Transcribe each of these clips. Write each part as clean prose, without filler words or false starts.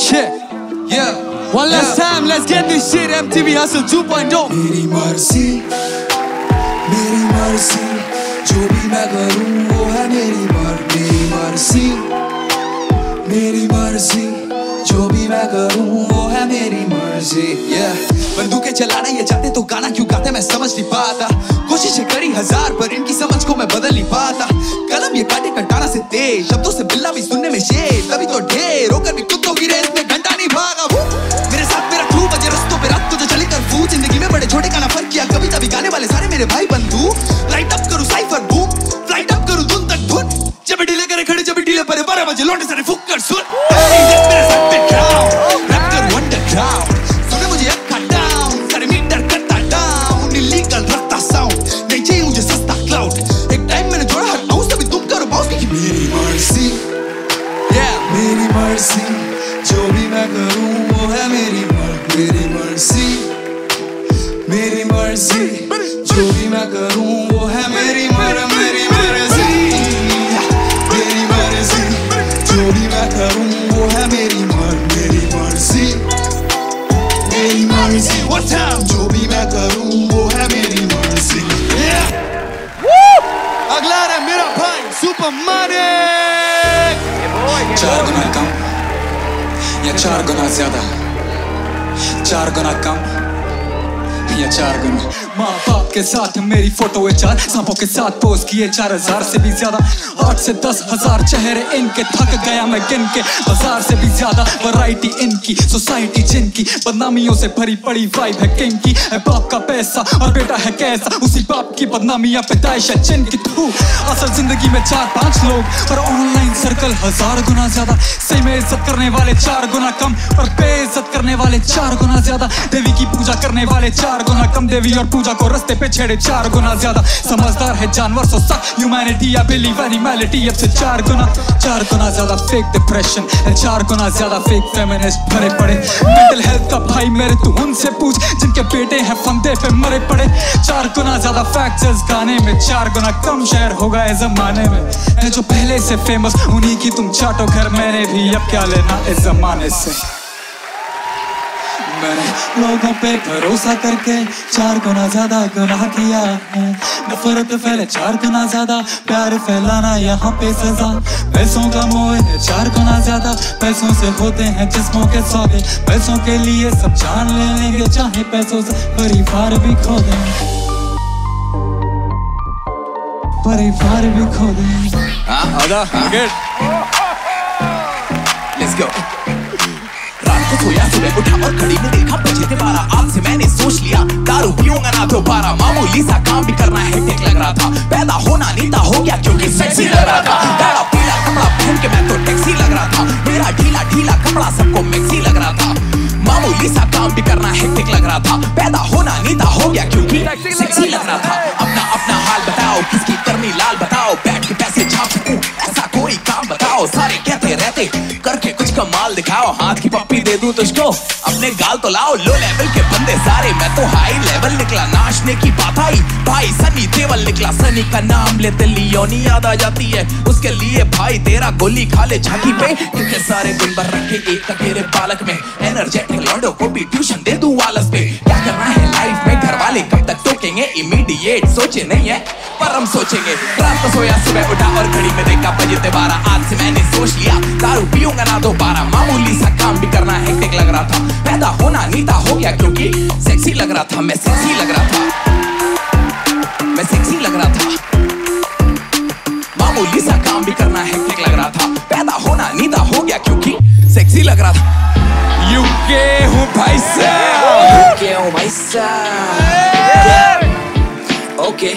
Check. Yeah. One last time, let's get this shit. MTV Hustle 2.0. मेरी मर्जी, जो भी मैं करूँ वो है मेरी मर्जी, जो भी मैं करूँ वो है मेरी मर्जी। बंदूकें चलाना ये चाहते तो गाना क्यों गाते मैं समझ नहीं पाता। कोशिशें करी हजार पर इनकी समझ को मैं बदल नहीं पाता। कलम ये काटे कटाना से तेज, शब्दों से बिल्ला भी सुनने में शेर, तभी तो ढेर होकर भी कुत्तों की रेस में घंटा नहीं भागा। मेरे साथ मेरा क्रू बजे रस्तों पे रात तो जो चली कर्फ्यू। जिंदगी में बड़े छोटे का ना फर्क किया कभी, तभी गाने वाले सारे मेरे भाई बंधु। लाइट अप करूँ साइफर बूम, फ्लाइट अप करूँ धुन तक धुन। जब ढीले करे खड़े, जब ढीले परे 12 बजे लौटे सारे फुक कर सुन। मेरे साथ पे ग्राउंड रैप करूँ अंडरग्राउंड, सुने मुझे अक्का डाउन, सारे मीटर करता डाउन। इलीगल रखता साउंड, नहीं चाहिए मुझे सस्ता क्लाउड। एक टाइम मैंने जोड़ा हर हाउस, तभी तुम करो बाउंस की मेरी मर्जी, जो भी मैं करूँ वो है मेरी मर्जी, जो भी मैं करूँ वो है मेरी मर्जी, जो भी मैं करूँ वो है मेरी मर्जी, One time, जो भी मैं करूँ वो है मेरी मर्जी। अगला है मेरा भाई सुपर मानिक। 4 गुना कम या 4 गुना ज्यादा, 4 गुना कम या 4 गुना। माँ बाप के साथ मेरी फोटो है 4, सांपों के साथ पोज किए 4000 से भी ज्यादा। 8 से 10,000 चेहरे इनके, थक गया मैं गिन के। बाजार से भी ज्यादा वैरायटी इनकी, सोसाइटी जिनकी बदनामियों से भरी पड़ी वाइब है किंग की। है बाप का पैसा और बेटा है कैसा, उसी बाप की बदनामियां पैदाइश है जिनकी। तू असल जिंदगी में 4-5 लोग और ऑनलाइन सर्कल 1000 गुना ज्यादा। सही में इज्जत करने वाले 4 गुना कम और बेइज्जत करने वाले 4 गुना ज्यादा। देवी की पूजा करने वाले 4 गुना कम, देवी और पूजा को रस्ते पे छेड़े 4 गुना ज्यादा। समझदार है जानवर सो सक ह्यूमैनिटी या बिलीव एनिमैलिटी, अब से 4 गुना ज्यादा फेक डिप्रेशन, 4 गुना ज्यादा फेक फेमिनिस्ट भरे पड़े। मेंटल हेल्थ का भाई मेरे तू उनसे पूछ जिनके बेटे हैं फंदे पे मरे पड़े। 4 गुना ज्यादा फैक्चर्स गाने में, 4 गुना कम शेयर हो गए जमाने में। जो पहले से फेमस उन्हीं की तुम चाटो घर, मैंने भी अब क्या लेना इस जमाने से। मैंने लोगों पे भरोसा करके 4 गुना ज्यादा गुनाह किया है। नफरत फैले 4 गुना ज्यादा, प्यार फैलाना यहाँ पे सजा। पैसों का मोह है 4 गुना ज्यादा, पैसों से होते हैं जिस्मों के सौदे। पैसों के लिए सब जान ले लेंगे, चाहे पैसों से परिवार भी खो दें, परिवार भी खो दें। Let's go. रात को सोया, सुबह उठा और घड़ी में देखा बजे थे 12। आज से मैंने सोच लिया दारू पीऊंगा ना दोबारा। मामूली सा काम भी करना हेक्टिक लग रहा था, पैदा होना नीता हो गया क्योंकि सेक्सी लग रहा था। काला पीला कपड़ा पहन के मैं तो टैक्सी लग रहा था, मेरा ढीला ढीला कपड़ा सबको मैक्सी लग रहा था। मामूली सा काम भी करना हेक्टिक लग रहा था, पैदा होना नीता हो गया क्योंकि सेक्सी लग रहा था। अपना अपना हाल बताओ, किसकी करनी लाल बताओ, बैठ के पैसे छाप सकूं ऐसा कोई काम बताओ। सारे कहते रहते करके कुछ कमाल दिखाओ, हाथ की पप्पी दे दूं तुझको अपने गाल तो लाओ। लो लेवल के बंदे सारे, मैं तो हाई लेवल निकला। नाचने की बात आई भाई सनी देवल निकला। सनी का नाम लेते लियोनी याद आ जाती है, उसके लिए भाई तेरा गोली खा ले छाती पे। क्योंकि सारे दिन भर रखे एक तकेरे बालक में, एनर्जेटिक लौंडों को भी ट्यूशन दे दूं आलस पे। क्या करना है लाइफ में घर वाले कब तक टोकेंगे, इमीडिएट सोचे नहीं है पर हम सोचेंगे। रात को सोया, सुबह उठा और घड़ी में देखा बजे थे 12। आज से मैंने सोच लिया दारू पीऊंगा ना दोबारा। मामूली सा काम भी करना हेक्टिक लग रहा था, पैदा होना नीता हो गया क्योंकि सेक्सी लग रहा था। मैं सेक्सी लग रहा था, मैं सेक्सी लग रहा था। मामूली सा काम भी करना हेक्टिक लग रहा था, पैदा होना नीता हो गया क्योंकि सेक्सी लग रहा था। यूके हूँ भाई साहब, यूके हूँ भाई साहब। ओके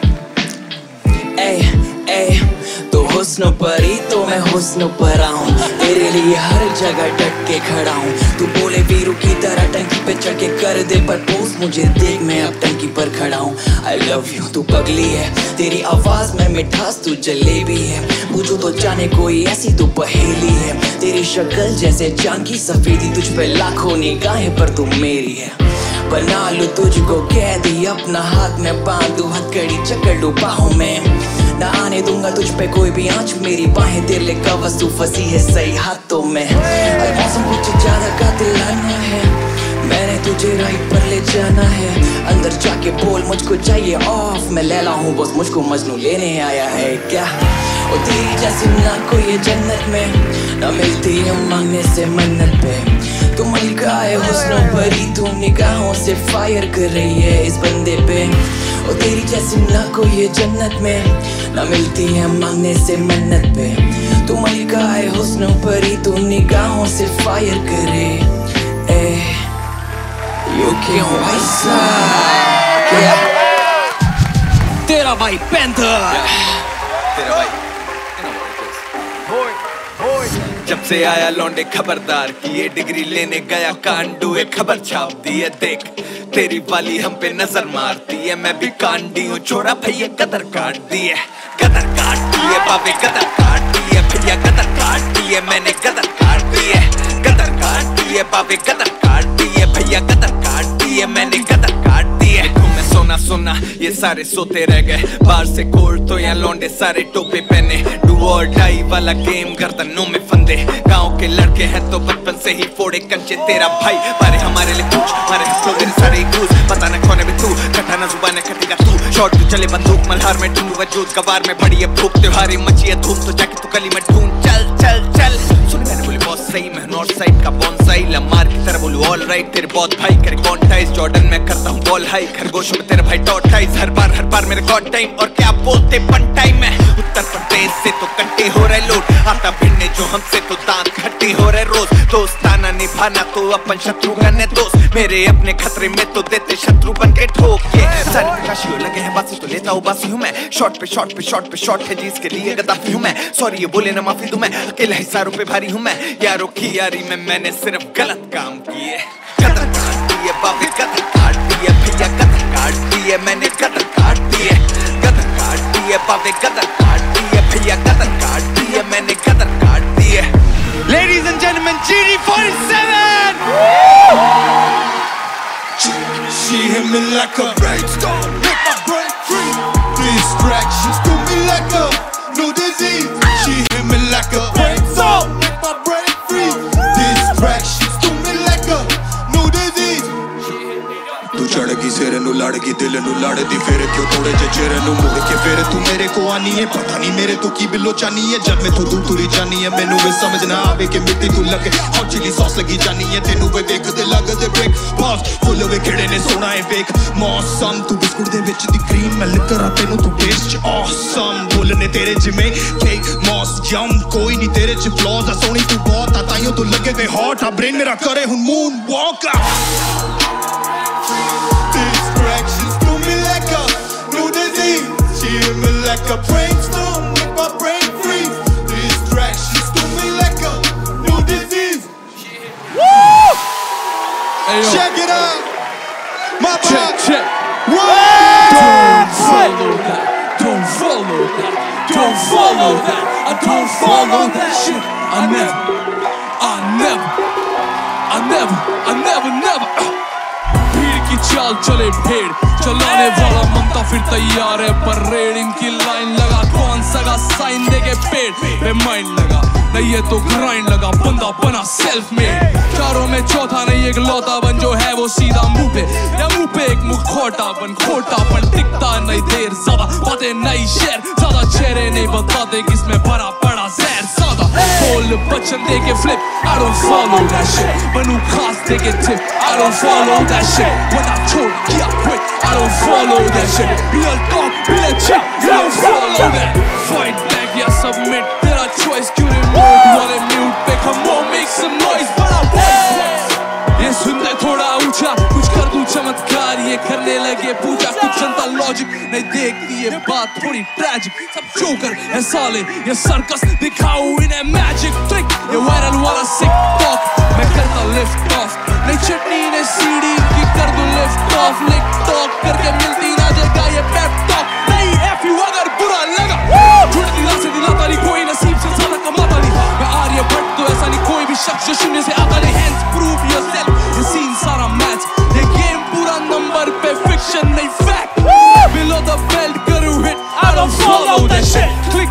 तो हुस्न परी तो मैं हुस्न पर आऊं, तेरे लिए हर जगह डट के खड़ा हूं। तू बोले वीरू की तरह टंकी पे चढ़ के कर दे प्रपोज, मुझे देख मैं अब टंकी पर खड़ा हूं। आई लव यू तू पगली है, तेरी आवाज में मिठास तू जलेबी है। पूछो तो जाने कोई ऐसी तू पहेली है, तेरी शक्ल जैसे चांद की सफेदी। तुझ पे लाखों निगाहें पर तू मेरी है। बना लूं तुझको कैदी, अपना हाथ में बांधू, हथकड़ी चकड़ लूं बाहों में। ना आने दूं दूंगा तुझ पे कोई भी आँच, मेरी बाहें तेरे लिए कवच, तू फंसी है सही हाथों में। मौसम कुछ ज्यादा का दिलाना है, मैंने तुझे राइट पर ले जाना है। अंदर जाके बोल मुझको चाहिए ऑफ, मैं लैला हूँ बस मुझको मजनू लेने आया है क्या। ओ तेरी जैसी ना कोई ये जन्नत में ना मिलती है मांगने से मन्नत पे। तू मलिका है हुस्नों परी, तू निगाहों से फायर कर रही है इस बंदे पे। ओ तेरी जैसी ना कोई ये जन्नत में ना मिलती है मांगने से मन्नत पे। तू मलिका है हुस्नों परी, तू निगाहों से फायर करे। यू क्यों ऐसा क्या? तेरा भाई पैंथर, तेरा भाई जब से आया लौंडे खबरदार कि ये डिग्री लेने गया कांडू, एक खबर छाप दी है देख तेरी वाली हम पे नजर मारती है। मैं भी कांडी हूँ छोरा भैया, कदर काट दी है, कदर काट दी है बाबे, कदर काट दी है भैया, कदर काट दी है मैंने, कदर काट दी है, कदर काट दी है बाबे, कदर काट दी है भैया, कदर काट दी है मैंने, कदर काट दी है। मैं सोना सोना ये सारे सोते रह गए, बाहर से कोल्ड तो यहाँ लौंडे सारे टोपे पहने। डू और डाई वाला गेम गर्दनों में फंदे, गांव के लड़के हैं तो बचपन से ही फोड़े कंचे। तेरा भाई मारे हमारे लिए कुछ, हमारे हफ्तों तेरे सारे क्रूज, पता न कौन है भी तू, कटाना जुबान कटेगा तू। शॉट तो चले बंदूक मल्हार में ढूंढ वजूद, गवार में बड़ी है भूख, त्योहारी मची है धूम, तो जाके तू गली में ढूंढ। चल चल चल सुन मैंने बोली बहुत सही, मैं नॉर्थ साइड का बॉन्साई, लमार की तरह बोलूं ऑल राइट। तेरे बहुत भाई करे कॉन्टाइज, जॉर्डन में करता हूँ बॉल हाई, खरगोशों में तेरे भाई टॉटाइज। हर बार मेरे गॉड टाइम, और क्या बोलते पन टाइम है। उत्तर प्रदेश से तो कट्टे हो रहे लोग, आता भिड़ने जो हमसे तो दांत खट्टे हो रहे रोज। दोस्ताना निभाना तो अपन शत्रु करने दोस्त, मेरे अपने खतरे में तो देते शत्रु बन के ठोक के। सारे लगे हैं बासी तो लेता हूँ बासी हूँ मैं, शॉट पे शॉट पे शॉट पे शॉट है जिसके लिए गद्दाफी हूँ मैं। सॉरी ये बोले ना माफी दूं मैं, अकेला हिस्सारों पे भारी हूँ मैं। यारों की यारी में मैंने सिर्फ गलत काम किए, कदर काट दी है बाबे, कदर काट दी है भैया, कदर काट दी है मैंने, कदर काट दी है, कदर काट दी है बाबे, कदर काट दी है भैया, कदर काट दी है मैंने, कदर काट दी है। Ladies and gentlemen, GD47! She hit me like a brainstorm, make my brain free. Distractions do me like a new disease. She hit me like a brainstorm, make my brain free. Distractions do me like a new disease. तू चढ़गी सिर नू लड़गी दिल नू लड़दी, फिर क्यों थोड़े जे chair नू मुड़ के फिर तू मेरे को आनी है। पता नहीं मेरे तो की बिलो चानी है, जब मैं तू दूर तुरी जानी है। मैनू वे समझ ना आवे कि मिट्टी तू लगे हॉट चिली सॉस लगी जानी है। तेनू वे वेख दे लगदे ब्रेक पॉज फुल वे खेड़े ने सोना है वेख मौसम। तू बिस्कुट दे विच दी क्रीम मैं लिकर आ तेनू तू टेस्ट ऑसम। बोलने तेरे जिमें केक मॉस यम, कोई नहीं तेरे च फ्लॉज आ। सोनी तू बहुत आ ताइयों तू लगे वे हॉट आ। ब्रेन मेरा करे हुन मून वॉक आ। Distractions do me like a new disease. She hit me like a brainstorm, make my brain freeze. Distractions do me like a new disease. Woo! Hey, yo. Check it out. My Check. Don't follow that. Don't follow that. Don't follow that. I don't follow that shit. I never. भीड़ की चाल चले भेड़, चलाने वाला मनता फिर तैयार है पर रेड। इनकी लाइन लगा कौन सगा साइन देके पेट पे माइंड लगा, नहीं ये तो ग्राइंड लगा। बंदा बना सेल्फ मेड, चारों में चौथा नहीं एक लौता बन जो है वो सीधा मुंह पे या मुंह पे एक मुंह खोटा बन टिकता नहीं देर ज्यादा, बातें नहीं शेर ज्यादा, चेहरे नहीं बताते किसमें भरा पड़ा जहर सादा। बोल बच्चन दे के flip, I don't follow that shit। बनू खास दे के tip, I don't follow that shit। When I छोड़ किया quit, I don't follow that shit। Real talk, real shit, you don't follow that। Fight back या submit, तेरा choice क्यों remote वाले mute पे। Come on make some noise, but I won't। ये सुन ले थोड़ा ऊंचा, कुछ कर दूं चमत्कार। ये करने लगे पूजा, कुछ जनता लॉजिक नहीं देखती ये बात थोड़ी ट्रैजिक। सब जोकर है साले, ये सर्कस दिखाओ इन्हें मैजिक ट्रिक। ये वायरल वाला सिक टॉक मैं करता लिफ्ट ऑफ, नहीं चटनी ने सीडी की कर दूं लिफ्ट ऑफ। लिक टॉक करके मिलती ना जगह ये पेप टॉक नहीं। एफ यू अगर बुरा लगा झूठ दिला से दिलाता नहीं, कोई नसीब से ज्यादा कमाता नहीं। मैं आर्य भट्ट तो ऐसा नहीं कोई भी शख्स जो शून्य से आता नहीं। हैंड्स प्रूव योरसेल्फ, ये सीन सारा मैच, ये गेम पूरा नंबर पे फिक्शन नहीं फैक्ट। Below the belt करूँ hit, I don't follow that shit। Click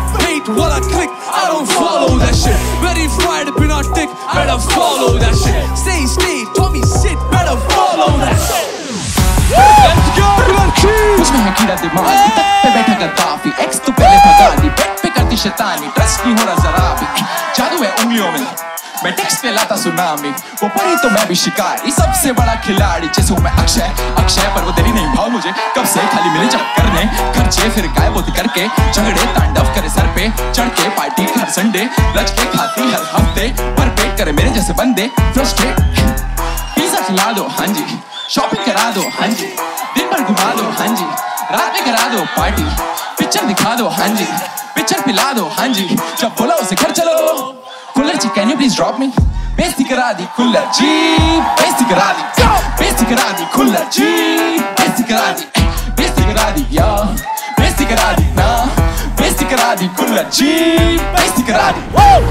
hit while I click, I don't follow that shit. Verified बिना tick, better follow that shit. Stay, Tommy shit, better follow that shit. Let's go, कुछ में है कीड़ा दिमाग तक पे बैठा Gaddafi x तो पहले भगा दी बेट पे करती शैतानी ट्रस्ट नहीं हो रहा जरा भी जादू है उंगलियों में मैं टेक्स्ट पे लाता सुनामी वो पढ़ी तो मैं भी शिकारी सबसे बड़ा खिलाड़ी जैसे हूँ मैं अक्षय पर वो तेरी नहीं भाव मुझे कब से खाली मिले चक्कर ने खर्चे फिर गायब होती करके झगड़े तांडव करे सर पे चढ़ के पार्टी हर संडे रच के खाती हर हफ्ते पर पेट करे मेरे जैसे बंदे फ्रस्ट्रेट पिज़्ज़ा खिला दो हाँ जी शॉपिंग करा दो हाँ जी दिन भर घुमा दो हाँ जी रात में करा दो पार्टी पिक्चर दिखा दो हाँ जी पिक्चर पिला दो हाँ जी जब बोला उसे घर चलो कुल्लर जी can you please drop me बेइज्जती करा दी कुल्लर जी बेइज्जती करा दी कुल्लर जी बेइज्जती करा दी या बेइज्जती करा दी ना बेइज्जती करा दी कुल्लर जी बेइज्जती करा दी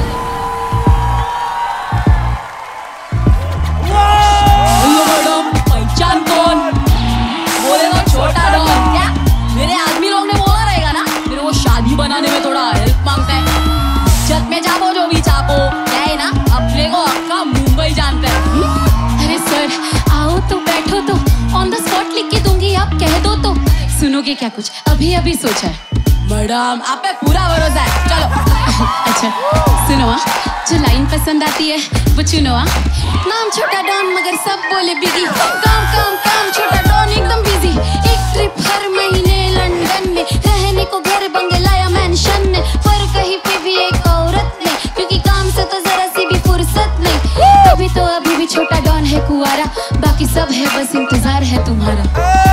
पहचान कौन बोले तो छोटा डॉन क्या मेरे आदमी लोग ने बोला रहेगा ना फिर वो शादी बनाने में थोड़ा हेल्प मांगता है जब में जापो जो भी चापो क्या है ना अपने को अक्का मुंबई जानता है अरे सर आओ तो बैठो तो ऑन द स्पॉट लिख के दूंगी आप कह दो तो सुनोगे क्या कुछ अभी सोचा है मैडम आप पे पूरा भरोसा है चलो अच्छा सुनो जो लाइन पसंद आती है वो चुनो नाम छोटा डॉन मगर सब बोले बिगी काम छोटा डॉन एकदम बिजी एक ट्रिप हर महीने लंदन में रहने को घर बंगला या मेंशन में पर कहीं पे भी एक औरत नहीं क्योंकि काम से तो जरा सी भी फुर्सत नहीं तभी तो अभी भी छोटा डॉन है कुंवारा बाकी सब है बस इंतजार है तुम्हारा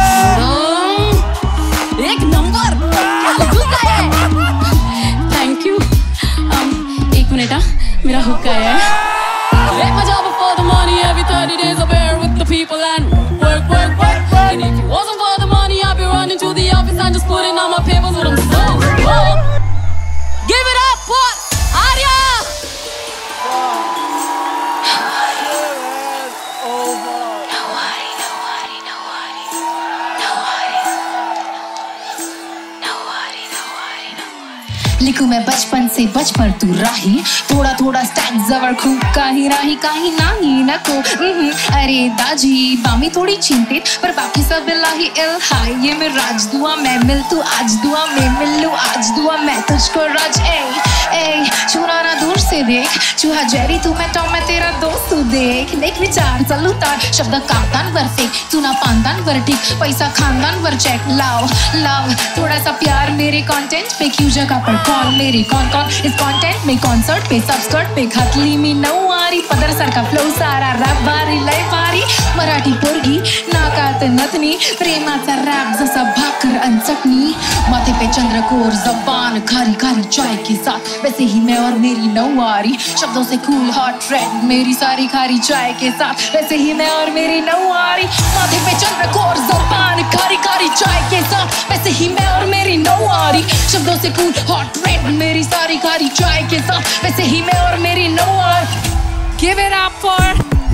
एक नंबर थैंक यू एक मिनट मेरा हुक्का है Let my job for the money every 30 days I'm here with the people and work and if it wasn't for the money I'd be running to the office and just putting on my papers with them so give it up for Arya लिखूं मैं बचपन से बच पर तू राही थोड़ा थोड़ा stack जवर खूब काही राही काही नाही नको अरे दाजी बामी थोड़ी चिंतित पर बाकी सब इलाही इल हाय ये मैं राज दुआ मैं मिल तू आज दुआ मैं मिल लूं आज दुआ मैं तुझको राज ए चूना ना दूर से देख चूहा जेरी तू मैं टॉम मैं तेरा दोस्त तू देख लेख विचार चलू तार शब्द कांतान वर फेक तू ना पांतान वर टिक पैसा खानदान वर चेक लाव थोड़ा सा प्यार मेरे कंटेंट पे क्यों जगह पर कौन मेरी कौन इस कंटेंट में कॉन्सर्ट पे सबस्कर्ट पे घातली मी नऊवारी पदर सारखा फ्लो सारा रॅप भारी लय भारी मराठी पोरगी नाकात नथनी प्रेमाचा रॅप जसा भाकर अन चटणी माथे पे चंद्रकोर जबान खारी खारी चाय के साथ वैसे ही मैं और मेरी नऊवारी शब्दों से कूल हॉट रेड मेरी सारी खारी चाय के साथ वैसे ही मैं और मेरी नऊवारी माथे पे चंद्रकोर जबान खारी खारी चाय के साथ वैसे ही मैं और मेरी नऊवारी शब्दों से कूल हॉट रेड मेरी सारी खारी चाय के साथ वैसे ही मैं और मेरी नऊवारी Give it up for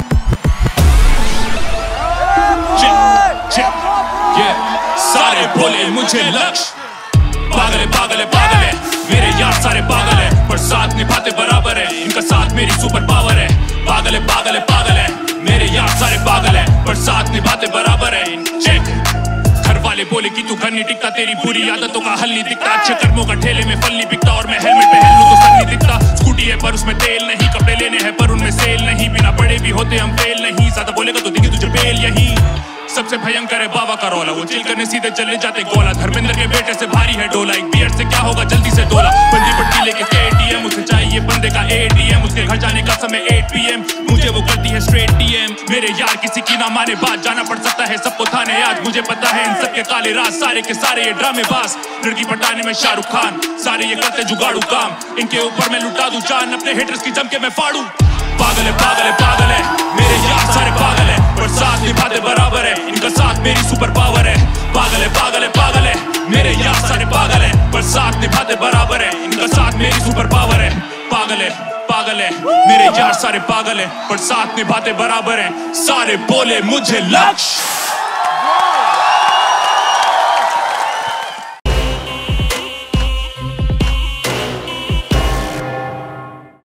yeah. सारे बोले मुझे लक्ष्य पागल है मेरे यार सारे पागल है पर साथ निभाते बराबर है इनका साथ मेरी सुपर पावर है पागल है मेरे यार सारे पागल है पर साथ निभाते बराबर है चेक घर वाले बोले कि तू घर नहीं टिकता तेरी बुरी आदतों का हल नहीं दिखता अच्छे कर्मों का ठेले में फल नहीं बिकता और मैं हेलमेट पे हेलूं तो सर नहीं दिखता स्कूटी है पर उसमें तेल नहीं कपड़े लेने हैं पर उनमें सेल नहीं बिना पढ़े भी होते हम फेल नहीं ज्यादा बोलेगा तो दिखे तुझे बेल यही सबसे भयंकर है बाबा का रोला वो चिल करने सीधे चले जाते गोला धर्मेंद्र के बेटे से भारी है डोला एक बियर से क्या होगा जल्दी से डोला बंदी पट्टी लेके KTM उसे चाहिए बंदे का ATM उसके घर जाने का समय 8 PM मुझे वो करती है स्ट्रेट DM मेरे यार किसी की ना माने बात जाना पड़ सकता है सबको थाने आज मुझे पता है इन सबके काले राज सारे के सारे ये ड्रामेबाज लड़की पटाने में शाहरुख खान सारे ये करते जुगाड़ू काम इनके ऊपर मैं लुटा दूं जान अपने हेटर्स की जम के मैं फाड़ू पागल है मेरे यार सारे पागल है पर साथ निभाते बराबर है इनका साथ मेरी सुपर पावर है पागल है मेरे यार सारे पागल है पर साथ निभाते बराबर है इनका साथ मेरी सुपर पावर है पागल है मेरे यार सारे पागल है पर साथ निभाते बराबर है सारे बोले मुझे लक्ष्य